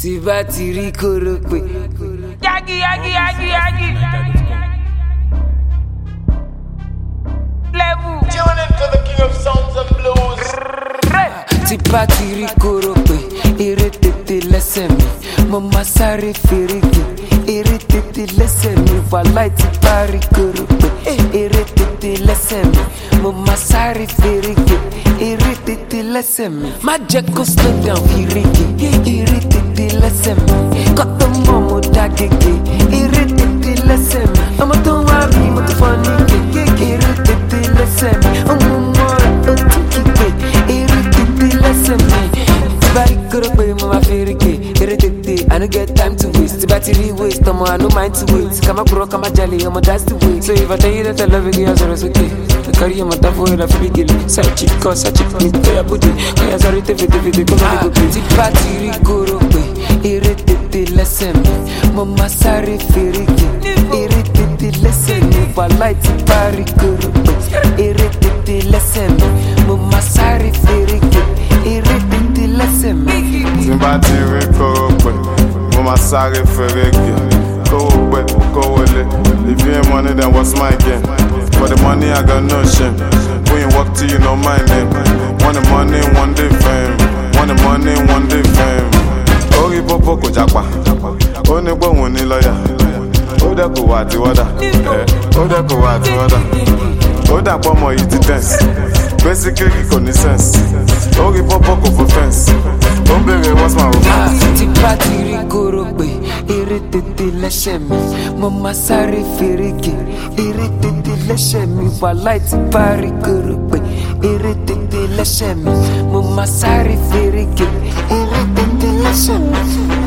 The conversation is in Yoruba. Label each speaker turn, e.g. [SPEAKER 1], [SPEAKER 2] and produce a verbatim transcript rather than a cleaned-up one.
[SPEAKER 1] tí bá ti rí kóró pé.
[SPEAKER 2] Yagi, yagi, yagi, yagi. Level.
[SPEAKER 3] Tune into the king of sounds and blues.
[SPEAKER 1] Tí bá ti rí kóró pé, eré tètè lẹ́sẹ̀ mi. Mo máa sáré fèrègè, eré tètè lẹ́sẹ̀ mi. Wàláì tí bá rí kóró pé, eré tètè lẹ́sẹ̀ mi. Mo máa sáré fèrègè, eré tètè lẹ́sẹ̀ mi. Má jẹ́ kó slow down fèrègè, eré tètè lẹ́sẹ̀ mi. Kọ́tọ́ mọ́ mo dá gègé, eré tètè lẹ́sẹ̀ mi. Ọmọ tó wá mi mo ti fọ́ ní gègé, eré tètè lẹ́sẹ̀ mi. Ọmọ mọ́ra ó tún kígbe, eré tètè lẹ́sẹ̀ mi. Tí bá rí kóró pé mo máa fèrègè, eré tètè, I no get time to waste. Tí bá ti rí waste, ọmọ I no mind to wait. Ká má kúrò ká má jalè, ọmọ that's the way. So if I tell you that I love you, girl, sọ̀rọ̀ sókè. I carry your matter for head, I feel gele. Side chick, cause side chick, me tell your booty. Oya sorry, tefe, tefe, tefe, come on, go play. Tí bá ti rí kóró pé, eré tètè lẹ́sẹ̀ mi. Mo máa sáré fèrègè, eré tètè lẹ́sẹ̀ mi. Wàláì tí bá rí kóró pé, eré tètè lẹ́sẹ̀ mi. Mo máa sáré fèrègè, eré tètè lẹ́sẹ̀ mi.
[SPEAKER 4] Tí bá ti rí kóró pé, mo máa sáré fèrègè. Kówó pé, kówó lé. If you ain't money, then what's my game? For the money, I got no shame. We ain't walk till you know my name. Want the money, one day fame. Want the money, one day fame. Orí pópó kò jápa, ó ní gbóhùn ní lọ́yà. Ó dẹ̀ kò wá àti wọ́dà, ó dẹ̀ kò wá àti wọ́dà. Ó dà pọ̀ mọ́ yìí ti dance, basically kò ní sense. Orí pópó kò fò fence, ó ń béèrè what's my romance.
[SPEAKER 1] Tí bá ti rí kóró pé, eré tètè lẹ́sẹ̀ mi. Mo máa sáré fèrègè, eré tètè lẹ́sẹ̀ mi. Wàláì tí bá rí kóró pé, eré tètè lẹ́sẹ̀ mi. Mo máa sáré fèrègè, eré tètè lẹ́sẹ̀ mi.